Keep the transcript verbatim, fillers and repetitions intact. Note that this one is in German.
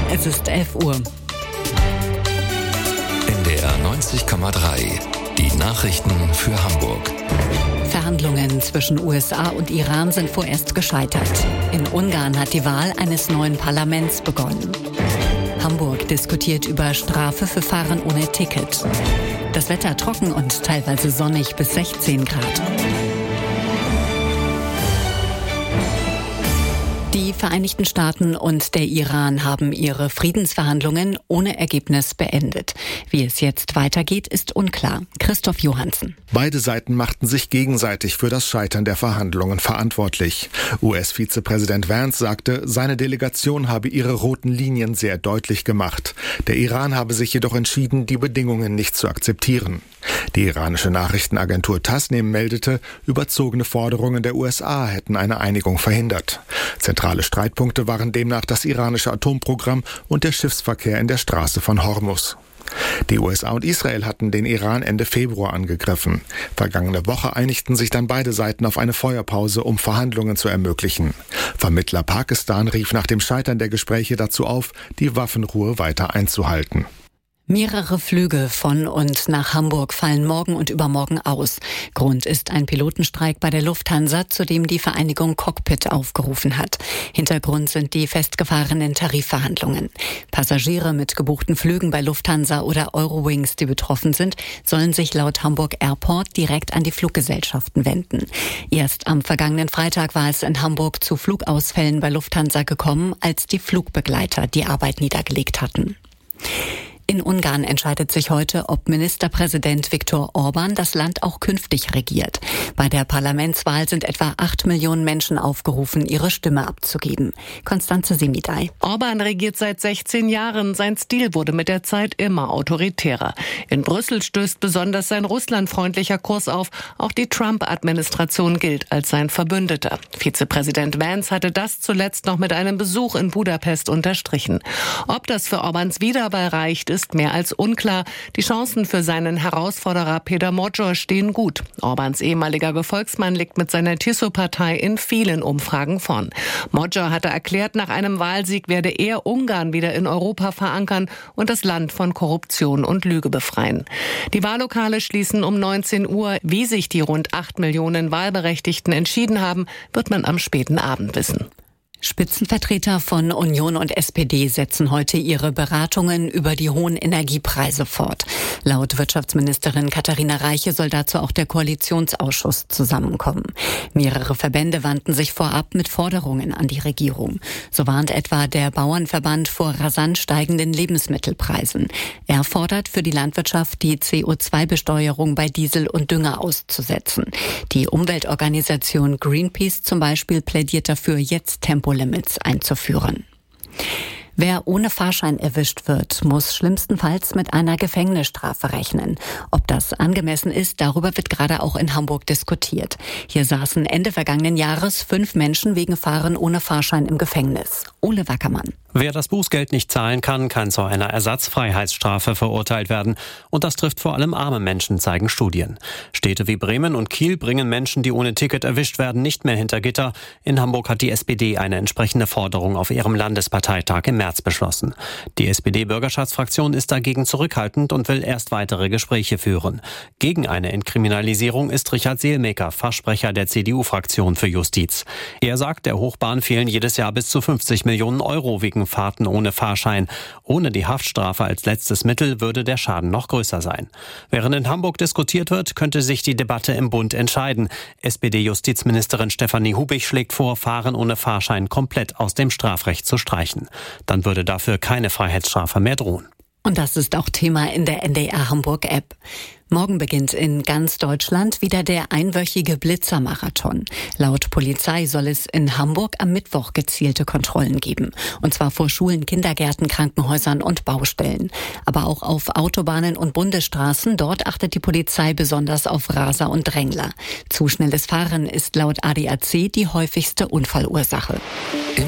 Es ist elf Uhr. N D R neunzig Komma drei. Die Nachrichten für Hamburg. Verhandlungen zwischen U S A und Iran sind vorerst gescheitert. In Ungarn hat die Wahl eines neuen Parlaments begonnen. Hamburg diskutiert über Strafe für Fahren ohne Ticket. Das Wetter trocken und teilweise sonnig bis sechzehn Grad. Die Vereinigten Staaten und der Iran haben ihre Friedensverhandlungen ohne Ergebnis beendet. Wie es jetzt weitergeht, ist unklar. Christoph Johansen. Beide Seiten machten sich gegenseitig für das Scheitern der Verhandlungen verantwortlich. U S-Vizepräsident Vance sagte, seine Delegation habe ihre roten Linien sehr deutlich gemacht. Der Iran habe sich jedoch entschieden, die Bedingungen nicht zu akzeptieren. Die iranische Nachrichtenagentur Tasnim meldete, überzogene Forderungen der U S A hätten eine Einigung verhindert. Zentrale Streitpunkte waren demnach das iranische Atomprogramm und der Schiffsverkehr in der Straße von Hormuz. Die U S A und Israel hatten den Iran Ende Februar angegriffen. Vergangene Woche einigten sich dann beide Seiten auf eine Feuerpause, um Verhandlungen zu ermöglichen. Vermittler Pakistan rief nach dem Scheitern der Gespräche dazu auf, die Waffenruhe weiter einzuhalten. Mehrere Flüge von und nach Hamburg fallen morgen und übermorgen aus. Grund ist ein Pilotenstreik bei der Lufthansa, zu dem die Vereinigung Cockpit aufgerufen hat. Hintergrund sind die festgefahrenen Tarifverhandlungen. Passagiere mit gebuchten Flügen bei Lufthansa oder Eurowings, die betroffen sind, sollen sich laut Hamburg Airport direkt an die Fluggesellschaften wenden. Erst am vergangenen Freitag war es in Hamburg zu Flugausfällen bei Lufthansa gekommen, als die Flugbegleiter die Arbeit niedergelegt hatten. In Ungarn entscheidet sich heute, ob Ministerpräsident Viktor Orbán das Land auch künftig regiert. Bei der Parlamentswahl sind etwa acht Millionen Menschen aufgerufen, ihre Stimme abzugeben. Konstanze Semidai. Orbán regiert seit sechzehn Jahren. Sein Stil wurde mit der Zeit immer autoritärer. In Brüssel stößt besonders sein russlandfreundlicher Kurs auf. Auch die Trump-Administration gilt als sein Verbündeter. Vizepräsident Vance hatte das zuletzt noch mit einem Besuch in Budapest unterstrichen. Ob das für Orbáns Wiederwahl reicht, ist mehr als unklar. Die Chancen für seinen Herausforderer Péter Magyar stehen gut. Orbáns ehemaliger Gefolgsmann liegt mit seiner Tiszó-Partei in vielen Umfragen vorn. Magyar hatte erklärt, nach einem Wahlsieg werde er Ungarn wieder in Europa verankern und das Land von Korruption und Lüge befreien. Die Wahllokale schließen um neunzehn Uhr. Wie sich die rund acht Millionen Wahlberechtigten entschieden haben, wird man am späten Abend wissen. Spitzenvertreter von Union und S P D setzen heute ihre Beratungen über die hohen Energiepreise fort. Laut Wirtschaftsministerin Katharina Reiche soll dazu auch der Koalitionsausschuss zusammenkommen. Mehrere Verbände wandten sich vorab mit Forderungen an die Regierung. So warnt etwa der Bauernverband vor rasant steigenden Lebensmittelpreisen. Er fordert für die Landwirtschaft, die C O zwei Besteuerung bei Diesel und Dünger auszusetzen. Die Umweltorganisation Greenpeace zum Beispiel plädiert dafür, jetzt Tempo Limits einzuführen. Wer ohne Fahrschein erwischt wird, muss schlimmstenfalls mit einer Gefängnisstrafe rechnen. Ob das angemessen ist, darüber wird gerade auch in Hamburg diskutiert. Hier saßen Ende vergangenen Jahres fünf Menschen wegen Fahren ohne Fahrschein im Gefängnis. Ole Wackermann. Wer das Bußgeld nicht zahlen kann, kann zu einer Ersatzfreiheitsstrafe verurteilt werden. Und das trifft vor allem arme Menschen, zeigen Studien. Städte wie Bremen und Kiel bringen Menschen, die ohne Ticket erwischt werden, nicht mehr hinter Gitter. In Hamburg hat die S P D eine entsprechende Forderung auf ihrem Landesparteitag im März beschlossen. Die S P D-Bürgerschaftsfraktion ist dagegen zurückhaltend und will erst weitere Gespräche führen. Gegen eine Entkriminalisierung ist Richard Seelmaker, Fachsprecher der C D U-Fraktion für Justiz. Er sagt, der Hochbahn fehlen jedes Jahr bis zu fünfzig Millionen Euro wegen Fahrten ohne Fahrschein. Ohne die Haftstrafe als letztes Mittel würde der Schaden noch größer sein. Während in Hamburg diskutiert wird, könnte sich die Debatte im Bund entscheiden. S P D-Justizministerin Stefanie Hubig schlägt vor, Fahren ohne Fahrschein komplett aus dem Strafrecht zu streichen. Dann würde dafür keine Freiheitsstrafe mehr drohen. Und das ist auch Thema in der N D R Hamburg-App. Morgen beginnt in ganz Deutschland wieder der einwöchige Blitzermarathon. Laut Polizei soll es in Hamburg am Mittwoch gezielte Kontrollen geben. Und zwar vor Schulen, Kindergärten, Krankenhäusern und Baustellen. Aber auch auf Autobahnen und Bundesstraßen. Dort achtet die Polizei besonders auf Raser und Drängler. Zu schnelles Fahren ist laut A D A C die häufigste Unfallursache.